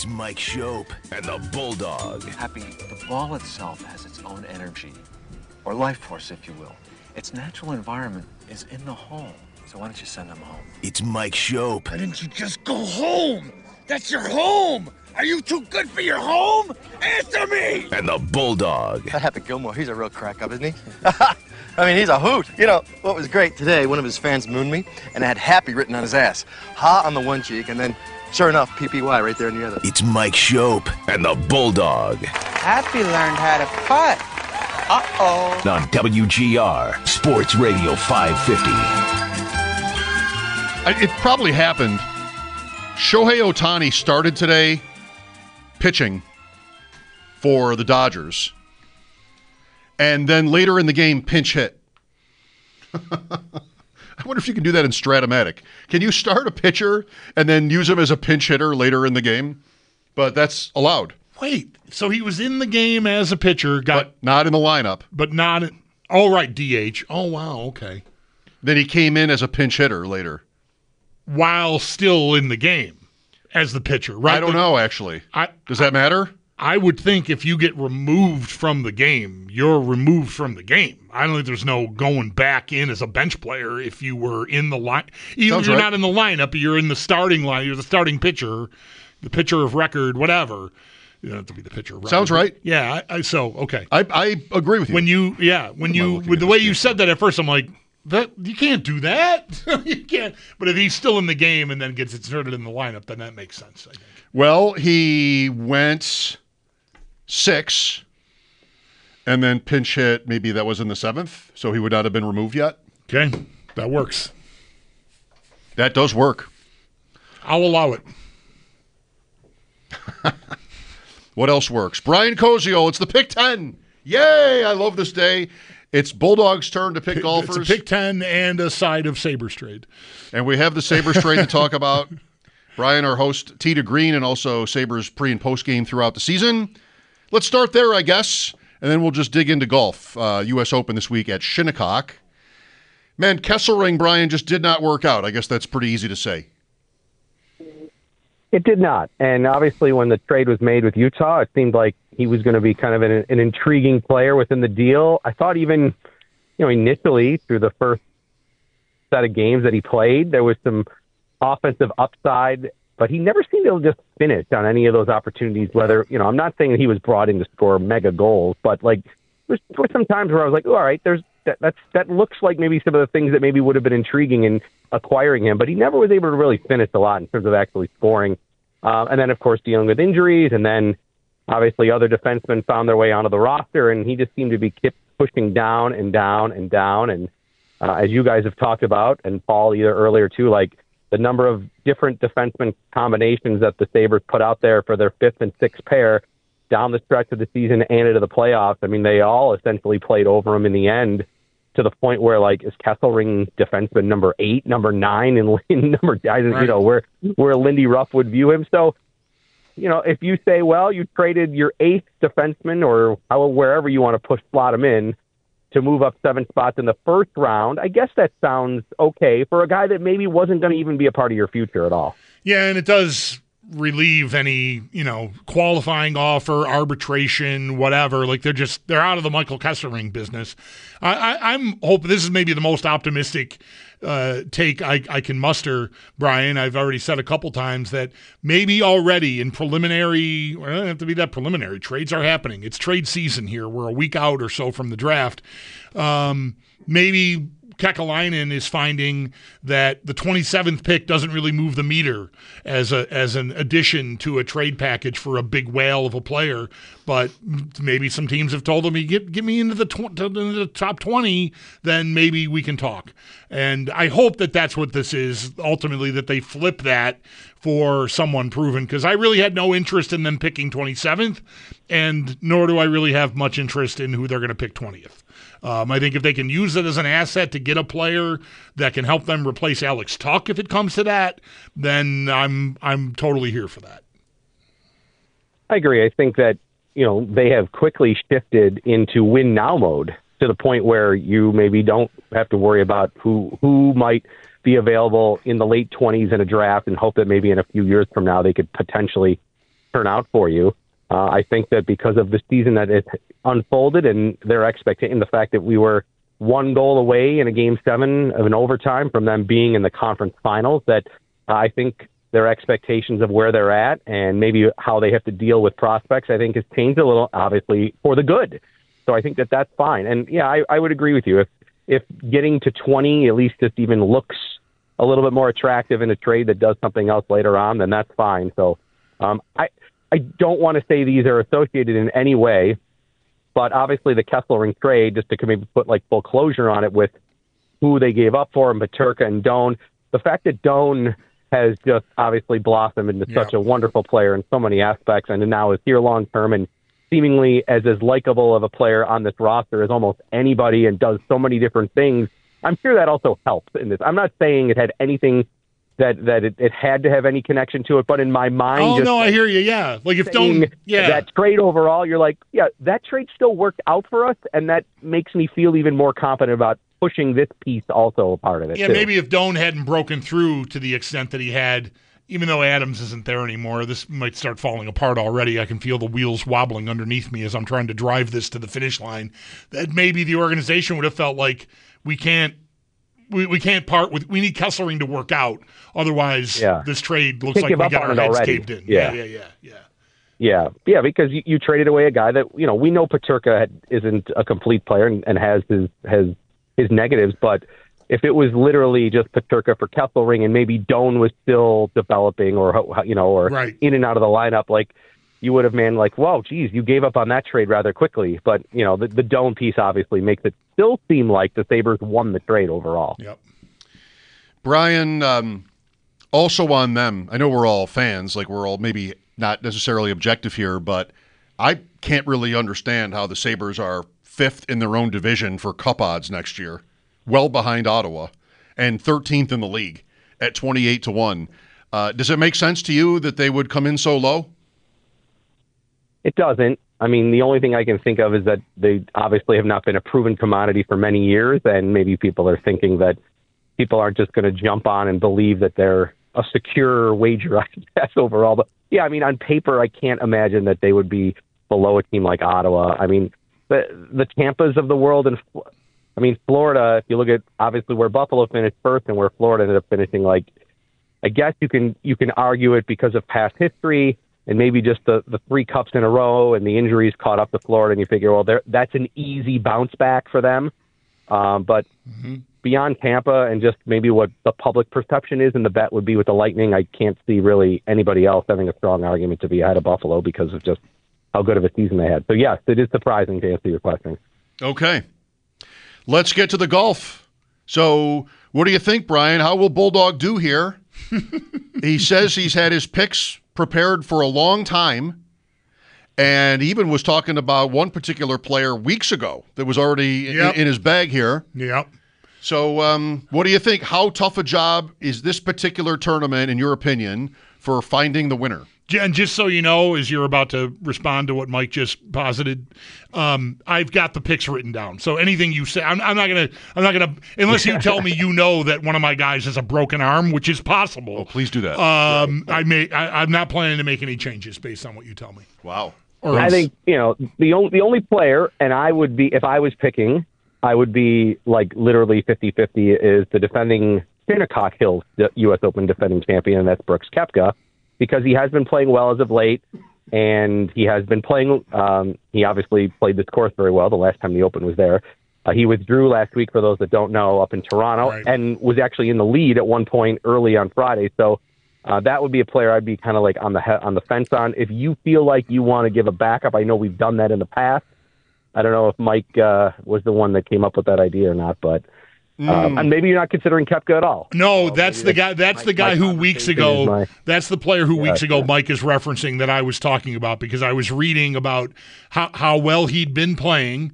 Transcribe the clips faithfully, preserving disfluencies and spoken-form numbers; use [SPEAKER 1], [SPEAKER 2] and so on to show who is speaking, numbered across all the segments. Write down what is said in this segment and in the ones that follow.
[SPEAKER 1] It's Mike Schopp and the Bulldog.
[SPEAKER 2] Happy, the ball itself has its own energy, or life force, if you will. Its natural environment is in the home. So why don't you send them home?
[SPEAKER 1] It's Mike Schopp.
[SPEAKER 3] Why didn't you just go home? That's your home! Are you too good for your home? Answer me!
[SPEAKER 1] And the Bulldog.
[SPEAKER 4] That Happy Gilmore, he's a real crack up, isn't he? I mean, he's a hoot. You know, what was great today, one of his fans mooned me, and it had Happy written on his ass. Ha on the one cheek, and then, sure enough, P P Y right there on the other.
[SPEAKER 1] It's Mike Schopp and the Bulldog.
[SPEAKER 5] Happy learned how to putt. Uh-oh.
[SPEAKER 1] On W G R, Sports Radio five fifty.
[SPEAKER 6] It probably happened. Shohei Ohtani started today pitching for the Dodgers. And then later in the game, pinch hit. I wonder if you can do that in Stratomatic. Can you start a pitcher and then use him as a pinch hitter later in the game? But that's allowed.
[SPEAKER 7] Wait, so he was in the game as a pitcher, got
[SPEAKER 6] but not in the lineup.
[SPEAKER 7] But not in, oh, right, D H. Oh, wow, okay.
[SPEAKER 6] Then he came in as a pinch hitter later.
[SPEAKER 7] While still in the game as the pitcher, right?
[SPEAKER 6] I don't know, actually.
[SPEAKER 7] I,
[SPEAKER 6] Does that matter?
[SPEAKER 7] I would think if you get removed from the game, you're removed from the game. I don't think there's no going back in as a bench player if you were in the line. Even if you're
[SPEAKER 6] right.
[SPEAKER 7] not in the lineup, you're in the starting line. You're the starting pitcher, the pitcher of record, whatever. You don't have to be the pitcher of record.
[SPEAKER 6] Sounds right.
[SPEAKER 7] Yeah. I, I, so okay.
[SPEAKER 6] I, I agree with you.
[SPEAKER 7] When you, yeah, when you, with the way you said that at first, I'm like, that you can't do that. You can't. But if he's still in the game and then gets inserted in the lineup, then that makes sense, I think.
[SPEAKER 6] Well, he went six, and then pinch hit, maybe that was in the seventh, so he would not have been removed yet.
[SPEAKER 7] Okay, that works.
[SPEAKER 6] That does work.
[SPEAKER 7] I'll allow it.
[SPEAKER 6] What else works? Brian Cozio, it's the Pick ten. Yay, I love this day. It's Bulldogs' turn to pick golfers.
[SPEAKER 7] It's a Pick ten and a side of Sabres trade.
[SPEAKER 6] And we have the Sabres trade to talk about. Brian, our host, Tee to Green, and also Sabres pre- and post-game throughout the season. Let's start there, I guess, and then we'll just dig into golf. Uh, U S Open this week at Shinnecock. Man, Kesselring, Brian, just did not work out. I guess that's pretty easy to say.
[SPEAKER 8] It did not. And obviously when the trade was made with Utah, it seemed like he was going to be kind of an, an intriguing player within the deal. I thought even, you know, initially through the first set of games that he played, there was some offensive upside, but he never seemed to just finish on any of those opportunities, whether, you know, I'm not saying that he was brought in to score mega goals, but like there were some times where I was like, oh, all right, there's that, that's, that looks like maybe some of the things that maybe would have been intriguing in acquiring him, but he never was able to really finish a lot in terms of actually scoring. Uh, and then, of course, dealing with injuries, and then obviously other defensemen found their way onto the roster, and he just seemed to be kept pushing down and down and down. And uh, as you guys have talked about, and Paul either earlier too, like the number of different defenseman combinations that the Sabres put out there for their fifth and sixth pair down the stretch of the season and into the playoffs. I mean, they all essentially played over him in the end, to the point where, like, is Kesselring defenseman number eight, number nine, and number, I, right. you know, where where Lindy Ruff would view him. So, you know, if you say, well, you traded your eighth defenseman or how, wherever you want to push slot him in to move up seven spots in the first round, I guess that sounds okay for a guy that maybe wasn't going to even be a part of your future at all.
[SPEAKER 7] Yeah, and it does relieve any, you know, qualifying offer, arbitration, whatever. Like they're just, they're out of the Michael Kesselring business. I, I, I'm hoping this is maybe the most optimistic uh, take I, I can muster, Brian. I've already said a couple times that maybe already in preliminary, well, it doesn't have to be that preliminary. Trades are happening. It's trade season here. We're a week out or so from the draft. Um, maybe Kekalainen is finding that the twenty-seventh pick doesn't really move the meter as a as an addition to a trade package for a big whale of a player, but maybe some teams have told him, "Get get me into the tw- into the top twenty, then maybe we can talk." And I hope that that's what this is ultimately, that they flip that for someone proven, because I really had no interest in them picking twenty-seventh, and nor do I really have much interest in who they're going to pick twentieth. Um, I think if they can use it as an asset to get a player that can help them replace Alex Tuch, if it comes to that, then I'm I'm totally here for that.
[SPEAKER 8] I agree. I think that, you know, they have quickly shifted into win now mode to the point where you maybe don't have to worry about who who might be available in the late twenties in a draft and hope that maybe in a few years from now they could potentially turn out for you. Uh, I think that because of the season that it unfolded and their expectation, the fact that we were one goal away in a game seven of an overtime from them being in the conference finals, that uh, I think their expectations of where they're at and maybe how they have to deal with prospects, I think has changed a little, obviously, for the good. So I think that that's fine. And yeah, I, I would agree with you. If, if getting to twenty at least just even looks a little bit more attractive in a trade that does something else later on, then that's fine. So um, I, I don't want to say these are associated in any way, but obviously the Kesselring trade, just to maybe put like full closure on it with who they gave up for him, Peterka and Doan, the fact that Doan has just obviously blossomed into
[SPEAKER 7] Yeah.
[SPEAKER 8] such a wonderful player in so many aspects, and now is here long term and seemingly as as likable of a player on this roster as almost anybody, and does so many different things. I'm sure that also helps in this. I'm not saying it had anything that that it, it had to have any connection to it, but in my mind,
[SPEAKER 7] Oh,
[SPEAKER 8] just
[SPEAKER 7] no, I hear you, yeah. Like if
[SPEAKER 8] saying
[SPEAKER 7] don't, yeah.
[SPEAKER 8] that trade overall, you're like, yeah, that trade still worked out for us, and that makes me feel even more confident about pushing this piece also a part of it.
[SPEAKER 7] Yeah,
[SPEAKER 8] too.
[SPEAKER 7] maybe if Doan hadn't broken through to the extent that he had, even though Adams isn't there anymore, this might start falling apart already. I can feel the wheels wobbling underneath me as I'm trying to drive this to the finish line. That maybe the organization would have felt like we can't we, we can't part with we need Kesselring to work out. Otherwise,
[SPEAKER 8] Yeah.
[SPEAKER 7] this trade looks
[SPEAKER 8] Can't
[SPEAKER 7] like
[SPEAKER 8] give
[SPEAKER 7] we
[SPEAKER 8] up
[SPEAKER 7] got
[SPEAKER 8] on
[SPEAKER 7] our
[SPEAKER 8] it
[SPEAKER 7] heads
[SPEAKER 8] already.
[SPEAKER 7] caved in.
[SPEAKER 8] Yeah.
[SPEAKER 7] yeah, yeah, yeah. yeah.
[SPEAKER 8] Yeah, yeah, because you, you traded away a guy that, you know, we know Peterka had, isn't a complete player and, and has his has his negatives, but if it was literally just Peterka for Kesselring and maybe Doan was still developing or, you know, or
[SPEAKER 7] Right.
[SPEAKER 8] in and out of the lineup, like you would have been like, whoa, geez, you gave up on that trade rather quickly. But, you know, the, the Doan piece obviously makes it still seem like the Sabres won the trade overall.
[SPEAKER 7] Yep.
[SPEAKER 6] Brian, um, also on them, I know we're all fans, like we're all maybe not necessarily objective here, but I can't really understand how the Sabres are fifth in their own division for cup odds next year, well behind Ottawa, and thirteenth in the league at twenty-eight to one. Uh, does it make sense to you that they would come in so low?
[SPEAKER 8] It doesn't. I mean, the only thing I can think of is that they obviously have not been a proven commodity for many years, and maybe people are thinking that people aren't just going to jump on and believe that they're a secure wager, I guess, overall. But, yeah, I mean, on paper, I can't imagine that they would be below a team like Ottawa. I mean, the the Tampas of the world, and I mean, Florida, if you look at obviously where Buffalo finished first and where Florida ended up finishing, like, I guess you can you can argue it because of past history and maybe just the, the three cups in a row and the injuries caught up to Florida, and you figure, well, that's an easy bounce back for them. Um, but
[SPEAKER 7] Mm-hmm.
[SPEAKER 8] beyond Tampa and just maybe what the public perception is and the bet would be with the Lightning, I can't see really anybody else having a strong argument to be ahead of Buffalo because of just how good of a season they had. So, yes, it is surprising to answer your question.
[SPEAKER 6] Okay. Let's get to the golf. So, what do you think, Brian? How will Bulldog do here? He says he's had his picks prepared for a long time, and even was talking about one particular player weeks ago that was already
[SPEAKER 7] Yep.
[SPEAKER 6] in, in his bag here.
[SPEAKER 7] Yep.
[SPEAKER 6] So, um, what do you think? How tough a job is this particular tournament, in your opinion, for finding the winner?
[SPEAKER 7] And just so you know, as you're about to respond to what Mike just posited, um, I've got the picks written down. So anything you say, I'm, I'm not gonna, I'm not gonna, unless you tell me you know that one of my guys has a broken arm, which is possible.
[SPEAKER 6] Oh, please do that.
[SPEAKER 7] Um, I may, I, I'm not planning to make any changes based on what you tell me.
[SPEAKER 6] Wow.
[SPEAKER 7] Or
[SPEAKER 8] I
[SPEAKER 7] else-
[SPEAKER 8] think, you know, the only, the only player, and I would be, if I was picking, I would be like literally fifty-fifty, is the defending Shinnecock Hills U S Open defending champion, and that's Brooks Koepka, because he has been playing well as of late, and he has been playing, um, he obviously played this course very well the last time the Open was there. Uh, he withdrew last week, for those that don't know, up in Toronto,
[SPEAKER 7] Right.
[SPEAKER 8] and was actually in the lead at one point early on Friday. So uh, that would be a player I'd be kind of like on the he- on the fence on. If you feel like you want to give a backup, I know we've done that in the past. I don't know if Mike uh, was the one that came up with that idea or not, but um, and maybe you're not considering Koepka at all.
[SPEAKER 7] No, that's the guy. That's the guy who weeks ago.
[SPEAKER 8] is my-
[SPEAKER 7] That's the player who weeks
[SPEAKER 8] Yeah,
[SPEAKER 7] ago
[SPEAKER 8] yeah.
[SPEAKER 7] Mike is referencing that I was talking about, because I was reading about how how well he'd been playing,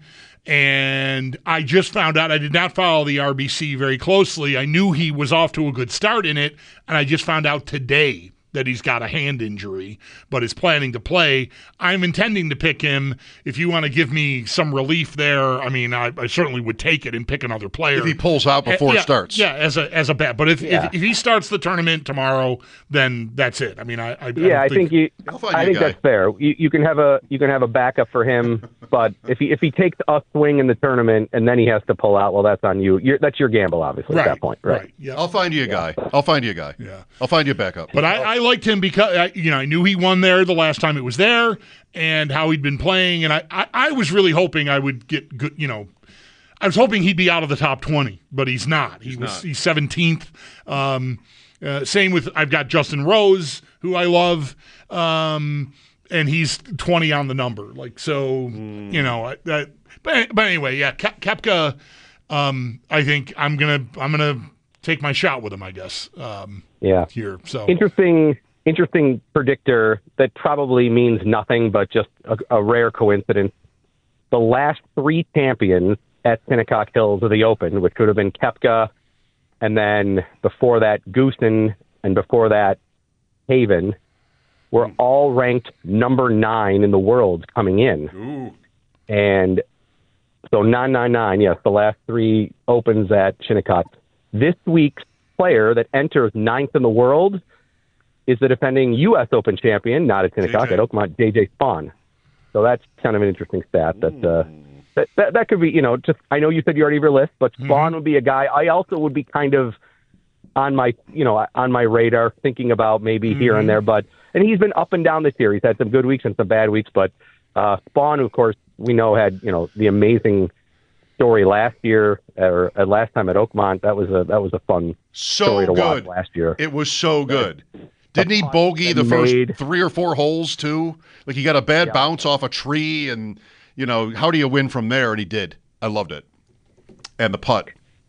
[SPEAKER 7] and I just found out I did not follow the R B C very closely. I knew he was off to a good start in it, and I just found out today that he's got a hand injury, but is planning to play. I'm intending to pick him. If you want to give me some relief there, I mean, I, I certainly would take it and pick another player.
[SPEAKER 6] If he pulls out before
[SPEAKER 7] uh, yeah,
[SPEAKER 6] it starts.
[SPEAKER 7] Yeah, as a as a bet. But if,
[SPEAKER 8] Yeah.
[SPEAKER 7] if if he starts the tournament tomorrow, then that's it. I mean, I, I
[SPEAKER 8] Yeah,
[SPEAKER 7] I,
[SPEAKER 8] I think you.
[SPEAKER 6] I'll find
[SPEAKER 8] I
[SPEAKER 6] you a
[SPEAKER 8] think
[SPEAKER 6] guy.
[SPEAKER 8] that's fair. You, you can have a you can have a backup for him, but if he if he takes a swing in the tournament and then he has to pull out, well, that's on you. You're, that's your gamble, obviously,
[SPEAKER 7] right,
[SPEAKER 8] at that point, right?
[SPEAKER 7] right yeah.
[SPEAKER 6] I'll find you a guy. I'll find you a guy.
[SPEAKER 7] Yeah.
[SPEAKER 6] I'll find you a backup.
[SPEAKER 7] But I, I liked him because I, you know I knew he won there the last time it was there, and how he'd been playing, and I, I, I was really hoping I would get good. You know, I was hoping he'd be out of the top twenty, but he's not. He
[SPEAKER 6] He's
[SPEAKER 7] was
[SPEAKER 6] not.
[SPEAKER 7] he's seventeenth. Um, uh, same with I've got Justin Rose, who I love, um, and he's twenty on the number. Like so,
[SPEAKER 6] Hmm.
[SPEAKER 7] you know. I, I, but but anyway, yeah, Ke- Koepka. Um, I think I'm gonna I'm gonna take my shot with him. I guess. Um,
[SPEAKER 8] Yeah.
[SPEAKER 7] here. So
[SPEAKER 8] Interesting, interesting predictor that probably means nothing, but just a, a rare coincidence. The last three champions at Shinnecock Hills of the Open, which would have been Koepka, and then before that Goosen, and before that Haven, were all ranked number nine in the world coming in.
[SPEAKER 6] Ooh.
[SPEAKER 8] And so nine nine nine, yes, the last three Opens at Shinnecock. This week's player that enters ninth in the world is the defending U S Open champion, not at Shinnecock,
[SPEAKER 6] J J.
[SPEAKER 8] at Oakmont, J J Spawn. So that's kind of an interesting stat. That, uh, that that that could be, you know, just I know you said you already have your list, but Spawn would be a guy. I also would be kind of on my, you know, on my radar, thinking about maybe here and there. But and he's been up and down this year. He's had some good weeks and some bad weeks. But uh, Spawn, of course, we know had you know the amazing story last year or uh, last time at Oakmont. That was a that was a fun
[SPEAKER 6] So
[SPEAKER 8] story to watch
[SPEAKER 6] good.
[SPEAKER 8] last year.
[SPEAKER 6] It was so good. Didn't he bogey the first
[SPEAKER 8] made-
[SPEAKER 6] three or four holes too? Like he got a bad
[SPEAKER 8] Yeah.
[SPEAKER 6] bounce off a tree, and you know how do you win from there? And he did. I loved it. And the putt,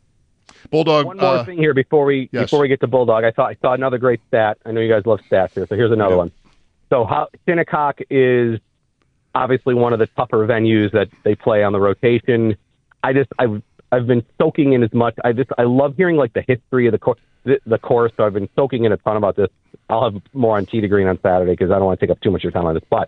[SPEAKER 6] Bulldog.
[SPEAKER 8] One more
[SPEAKER 6] uh,
[SPEAKER 8] thing here before we
[SPEAKER 6] yes.
[SPEAKER 8] before we get to Bulldog. I thought I saw another great stat. I know you guys love stats here, so here's another
[SPEAKER 6] Yeah.
[SPEAKER 8] one. So how Shinnecock is obviously one of the tougher venues that they play on the rotation. I just I've I've been soaking in as much. I just I love hearing like the history of the course the, the course. So I've been soaking in a ton about this. I'll have more on Tee to Green on Saturday because I don't want to take up too much of your time on this. But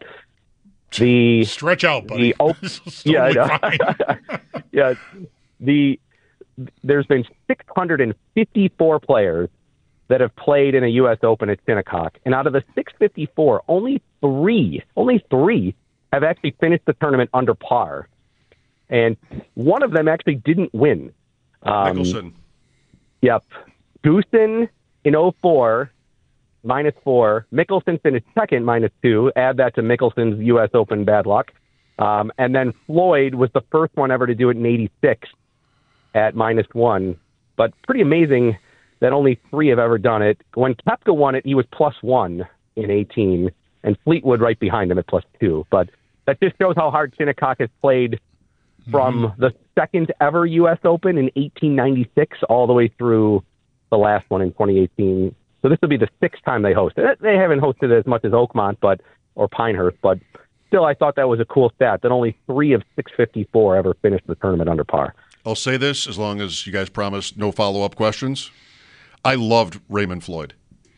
[SPEAKER 8] the
[SPEAKER 7] stretch out, buddy.
[SPEAKER 8] the op-
[SPEAKER 7] This is
[SPEAKER 8] yeah, I
[SPEAKER 7] totally
[SPEAKER 8] know.
[SPEAKER 7] fine.
[SPEAKER 8] yeah, the there's been six hundred fifty-four players that have played in a U S Open at Shinnecock, and out of the six hundred fifty-four, only three, only three have actually finished the tournament under par, and one of them actually didn't win. Um,
[SPEAKER 6] Mickelson.
[SPEAKER 8] Yep, Goosen in oh four. Minus four. Mickelson finished second, minus two. Add that to Mickelson's U S Open bad luck. Um, and then Floyd was the first one ever to do it in eighty-six at minus one. But pretty amazing that only three have ever done it. When Koepka won it, he was plus one in eighteen, and Fleetwood right behind him at plus two. But that just shows how hard Shinnecock has played from the second ever U S Open in eighteen ninety-six all the way through the last one in twenty eighteen. So this will be the sixth time they host it. They haven't hosted it as much as Oakmont, but or Pinehurst, but still, I thought that was a cool stat that only three of six hundred fifty-four ever finished the tournament under par.
[SPEAKER 6] I'll say this as long as you guys promise no follow-up questions. I loved Raymond Floyd.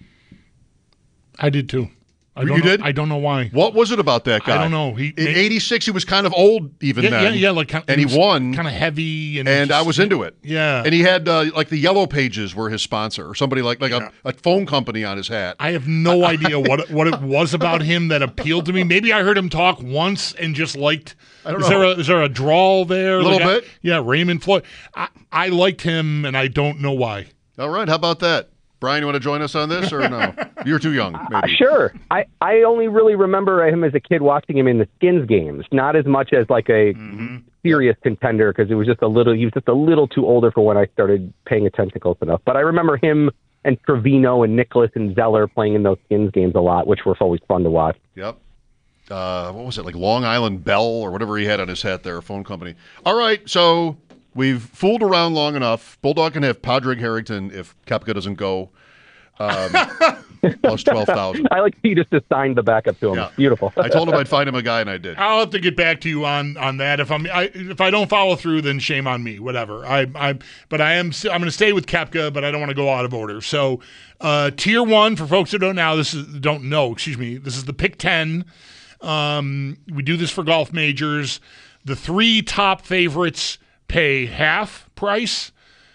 [SPEAKER 7] I did too. I
[SPEAKER 6] You
[SPEAKER 7] don't know,
[SPEAKER 6] did?
[SPEAKER 7] I don't know why.
[SPEAKER 6] What was it about that guy?
[SPEAKER 7] I don't know. He
[SPEAKER 6] in eighty-six, he was kind of old even
[SPEAKER 7] yeah,
[SPEAKER 6] then.
[SPEAKER 7] yeah, yeah, like kind
[SPEAKER 6] and he won,
[SPEAKER 7] kind of heavy, and,
[SPEAKER 6] and I was into it.
[SPEAKER 7] Yeah,
[SPEAKER 6] and he had uh, like the Yellow Pages were his sponsor, or somebody like like
[SPEAKER 7] Yeah.
[SPEAKER 6] a, a phone company on his hat.
[SPEAKER 7] I have no idea what what it was about him that appealed to me. Maybe I heard him talk once and just liked.
[SPEAKER 6] I don't
[SPEAKER 7] is
[SPEAKER 6] know.
[SPEAKER 7] there a is there a drawl there?
[SPEAKER 6] A little
[SPEAKER 7] Like, I-
[SPEAKER 6] bit.
[SPEAKER 7] yeah, Raymond Floyd. I, I liked him, and I don't know why.
[SPEAKER 6] All right, how about that, Brian? You want to join us on this or no? You're too young.
[SPEAKER 8] Uh,
[SPEAKER 6] Maybe.
[SPEAKER 8] sure. I, I only really remember him as a kid watching him in the Skins games, not as much as like a
[SPEAKER 6] Mm-hmm.
[SPEAKER 8] serious contender because it was just a little. He was just a little too older for when I started paying attention close enough. But I remember him and Trevino and Nicholas and Zeller playing in those Skins games a lot, which were always fun to watch.
[SPEAKER 6] Yep. Uh, what was it, like Long Island Bell or whatever he had on his hat there, a phone company. All right, so we've fooled around long enough. Bulldog can have Padraig Harrington if Koepka doesn't go. Um, plus twelve thousand.
[SPEAKER 8] I like he just assigned the backup to him.
[SPEAKER 6] Yeah.
[SPEAKER 8] Beautiful.
[SPEAKER 6] I told him I'd find him a guy, and I did.
[SPEAKER 7] I'll have to get back to you on on that. If I'm I, if I don't follow through, then shame on me. Whatever. I I but I am I'm going to stay with Koepka, but I don't want to go out of order. So uh, tier one for folks who don't know this is don't know. Excuse me. This is the pick ten. Um, we do this for golf majors. The three top favorites pay half price.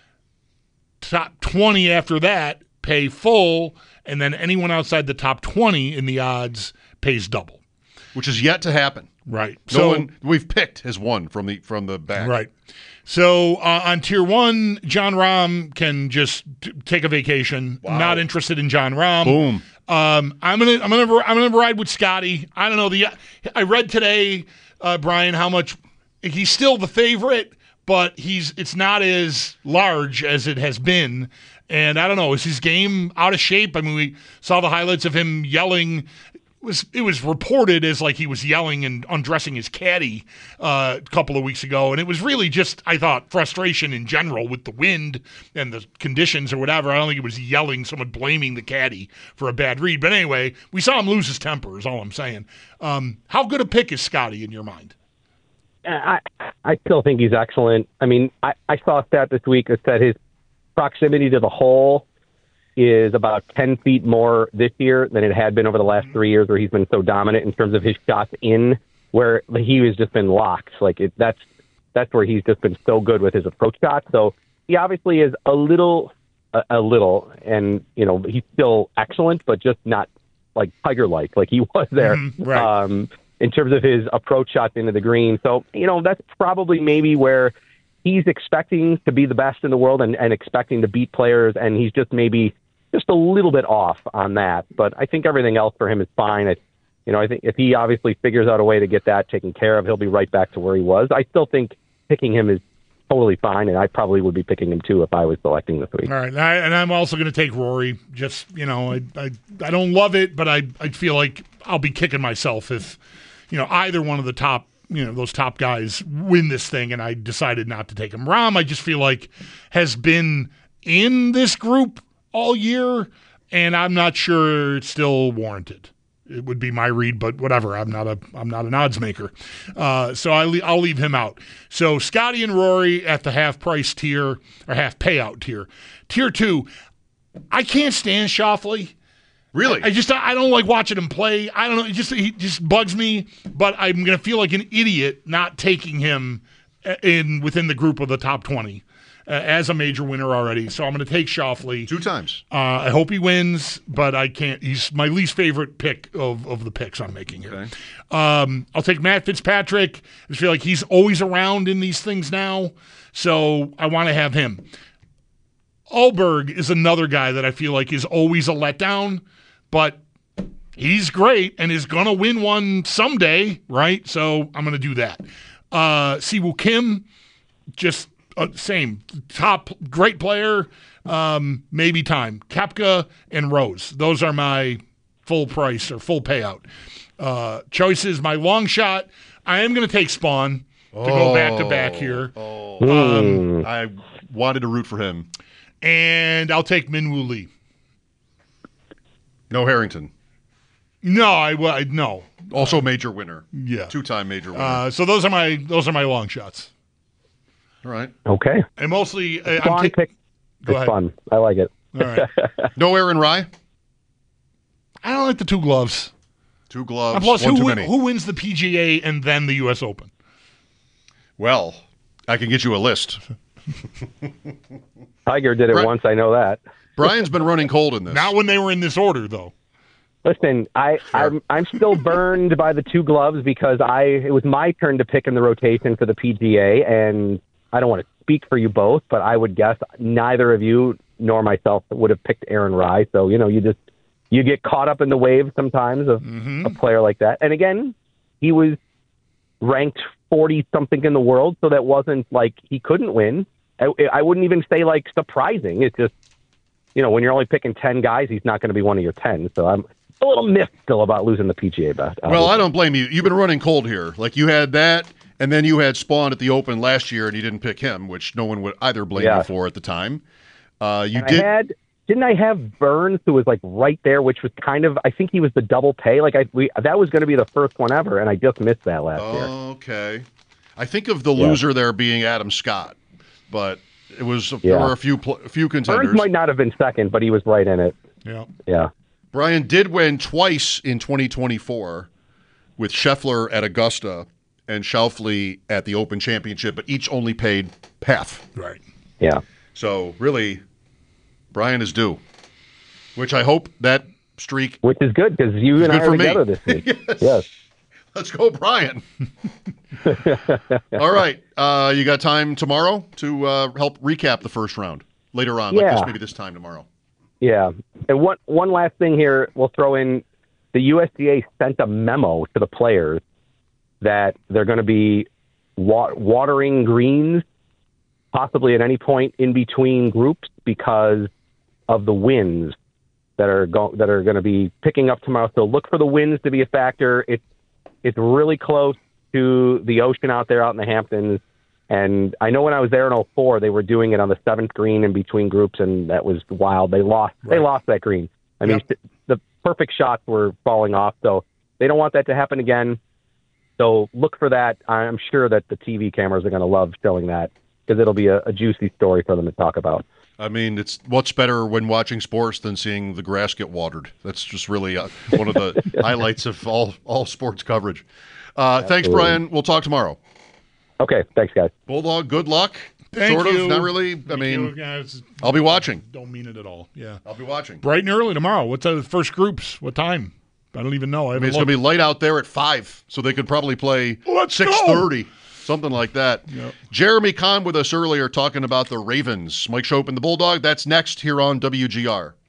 [SPEAKER 7] Top twenty after that pay full, and then anyone outside the top twenty in the odds pays double.
[SPEAKER 6] Which is yet to happen.
[SPEAKER 7] Right.
[SPEAKER 6] No
[SPEAKER 7] so
[SPEAKER 6] one we've picked has won from the from the back.
[SPEAKER 7] Right. So uh, on tier one, John Rahm can just t- take a vacation.
[SPEAKER 6] Wow.
[SPEAKER 7] Not interested in John Rahm.
[SPEAKER 6] Boom.
[SPEAKER 7] Um, I'm gonna I'm gonna I'm gonna ride with Scotty. I don't know the. I read today, uh, Brian, how much he's still the favorite, but he's it's not as large as it has been. And I don't know, is his game out of shape? I mean, we saw the highlights of him yelling. It was it was reported as like he was yelling and undressing his caddy uh, a couple of weeks ago, and it was really just, I thought, frustration in general with the wind and the conditions or whatever. I don't think he was yelling, someone blaming the caddy for a bad read. But anyway, we saw him lose his temper is all I'm saying. Um, how good a pick is Scotty in your mind?
[SPEAKER 8] I I still think he's excellent. I mean, I, I saw a stat this week that said his proximity to the hole is about ten feet more this year than it had been over the last three years where he's been so dominant in terms of his shots in, where he has just been locked. Like it, that's that's where he's just been so good with his approach shot. So he obviously is a little, a, a little, and, you know, he's still excellent, but just not like Tiger-like, like he was there.
[SPEAKER 7] Mm-hmm, right.
[SPEAKER 8] Um, in terms of his approach shots into the green. So, you know, that's probably maybe where he's expecting to be the best in the world and, and expecting to beat players, and he's just maybe just a little bit off on that. But I think everything else for him is fine. I, you know, I think if he obviously figures out a way to get that taken care of, he'll be right back to where he was. I still think picking him is totally fine, and I probably would be picking him too if I was selecting this week.
[SPEAKER 7] All right, and, I, and I'm also going to take Rory. Just, you know, I, I I don't love it, but I I feel like I'll be kicking myself if, you know, either one of the top, you know, those top guys win this thing, and I decided not to take him. Rahm, I just feel like has been in this group all year, and I'm not sure it's still warranted. It would be my read, but whatever. I'm not a I'm not an odds maker, uh, so I le- I'll leave him out. So Scotty and Rory at the half price tier or half payout tier. Tier two, I can't stand Schauffele.
[SPEAKER 6] Really?
[SPEAKER 7] I just I don't like watching him play. I don't know. It just he just bugs me. But I'm gonna feel like an idiot not taking him in within the group of the top twenty uh, as a major winner already. So I'm gonna take Schauffele
[SPEAKER 6] Two times.
[SPEAKER 7] Uh, I hope he wins, but I can't. He's my least favorite pick of, of the picks I'm making here.
[SPEAKER 6] Okay.
[SPEAKER 7] Um, I'll take Matt Fitzpatrick. I just feel like he's always around in these things now, so I want to have him. Ahlberg is another guy that I feel like is always a letdown, but he's great and is going to win one someday, right? So I'm going to do that. Uh, Siwoo Kim, just uh, same. Top, great player, um, maybe time. Koepka and Rose. Those are my full price or full payout uh, choices. My long shot, I am going to take Spawn to
[SPEAKER 6] oh,
[SPEAKER 7] go back-to-back here.
[SPEAKER 6] Oh,
[SPEAKER 8] Mm.
[SPEAKER 6] I wanted to root for him.
[SPEAKER 7] And I'll take Minwoo Lee.
[SPEAKER 6] No Harrington.
[SPEAKER 7] No, I, well, I no.
[SPEAKER 6] Also major winner.
[SPEAKER 7] Yeah.
[SPEAKER 6] Two-time major winner.
[SPEAKER 7] Uh, so those are my those are my long shots.
[SPEAKER 6] All right.
[SPEAKER 8] Okay.
[SPEAKER 7] And mostly, uh, I'm
[SPEAKER 8] Spawn
[SPEAKER 7] ta-
[SPEAKER 8] pick
[SPEAKER 7] Go
[SPEAKER 8] is
[SPEAKER 7] ahead.
[SPEAKER 8] fun. I like it.
[SPEAKER 7] All right.
[SPEAKER 6] No Aaron Rye.
[SPEAKER 7] I don't like the two gloves.
[SPEAKER 6] Two gloves.
[SPEAKER 7] And plus,
[SPEAKER 6] one
[SPEAKER 7] who
[SPEAKER 6] too
[SPEAKER 7] win,
[SPEAKER 6] many.
[SPEAKER 7] who wins the P G A and then the U S Open?
[SPEAKER 6] Well, I can get you a list.
[SPEAKER 8] Tiger did it
[SPEAKER 6] Right.
[SPEAKER 8] once. I know that.
[SPEAKER 6] Brian's been running cold in this.
[SPEAKER 7] Not when they were in this order, though.
[SPEAKER 8] Listen, I, I'm I'm still burned by the two gloves because I it was my turn to pick in the rotation for the P G A, and I don't want to speak for you both, but I would guess neither of you nor myself would have picked Aaron Rye. So you know, you just you get caught up in the wave sometimes of
[SPEAKER 7] Mm-hmm.
[SPEAKER 8] a player like that. And again, he was ranked forty something in the world, so that wasn't like he couldn't win. I, I wouldn't even say like surprising. It's just, you know, when you're only picking ten guys, he's not going to be one of your ten. So I'm a little miffed still about losing the P G A bet.
[SPEAKER 6] Well, I don't blame you. You've been running cold here. Like you had that, and then you had Spawn at the Open last year, and you didn't pick him, which no one would either blame
[SPEAKER 8] Yeah.
[SPEAKER 6] you for at the time. Uh, you
[SPEAKER 8] And
[SPEAKER 6] did.
[SPEAKER 8] I had didn't I have Burns, who was like right there, which was kind of, I think he was the double pay. Like I, we, that was going to be the first one ever, and I just missed that last year.
[SPEAKER 6] Okay. I think of the
[SPEAKER 8] Yeah.
[SPEAKER 6] loser there being Adam Scott, but it was,
[SPEAKER 8] Yeah.
[SPEAKER 6] there were a few, pl- a few contenders.
[SPEAKER 8] Burns might not have been second, but he was right in it.
[SPEAKER 7] Yeah.
[SPEAKER 8] Yeah.
[SPEAKER 6] Brian did win twice in twenty twenty-four with Scheffler at Augusta and Schauffele at the Open Championship, but each only paid half.
[SPEAKER 7] Right.
[SPEAKER 8] Yeah.
[SPEAKER 6] So really, Brian is due, which I hope that streak.
[SPEAKER 8] Which is good because you
[SPEAKER 6] It's
[SPEAKER 8] and I
[SPEAKER 6] good
[SPEAKER 8] are
[SPEAKER 6] for me.
[SPEAKER 8] together this week.
[SPEAKER 6] Yes.
[SPEAKER 8] Yes.
[SPEAKER 6] Let's go, Brian. All right. Uh, you got time tomorrow to uh, help recap the first round later on, like
[SPEAKER 8] Yeah.
[SPEAKER 6] this, maybe this time tomorrow.
[SPEAKER 8] Yeah. And one one last thing here, we'll throw in the U S D A sent a memo to the players that they're going to be wa- watering greens possibly at any point in between groups because of the winds that are go- that are going to be picking up tomorrow. So look for the winds to be a factor. It's it's really close to the ocean out there out in the Hamptons. And I know when I was there in oh four, they were doing it on the seventh green in between groups, and that was wild. They lost. They lost that green. I mean,
[SPEAKER 7] Yep.
[SPEAKER 8] the perfect shots were falling off, so they don't want that to happen again. So look for that. I'm sure that the T V cameras are going to love showing that because it'll be a, a juicy story for them to talk about.
[SPEAKER 6] I mean, it's what's better when watching sports than seeing the grass get watered. That's just really uh, one of the highlights of all all sports coverage. Uh, thanks,
[SPEAKER 8] Absolutely.
[SPEAKER 6] Brian. We'll talk tomorrow.
[SPEAKER 8] Okay, thanks, guys.
[SPEAKER 6] Bulldog, good luck.
[SPEAKER 7] Thank
[SPEAKER 6] sort
[SPEAKER 7] you.
[SPEAKER 6] of, not really. I
[SPEAKER 7] Thank
[SPEAKER 6] mean,
[SPEAKER 7] you, guys.
[SPEAKER 6] I'll be watching.
[SPEAKER 7] Don't mean it at all. Yeah.
[SPEAKER 6] I'll be watching.
[SPEAKER 7] Bright and early tomorrow. What's the first groups? What time? I don't even know. I,
[SPEAKER 6] I
[SPEAKER 7] haven't
[SPEAKER 6] mean, it's going to
[SPEAKER 7] looked.
[SPEAKER 6] be light out there at five, so they could probably play
[SPEAKER 7] Let's go!
[SPEAKER 6] six thirty, something like that.
[SPEAKER 7] Yep.
[SPEAKER 6] Jeremy Kahn with us earlier talking about the Ravens. Mike Schopp and the Bulldog. That's next here on W G R.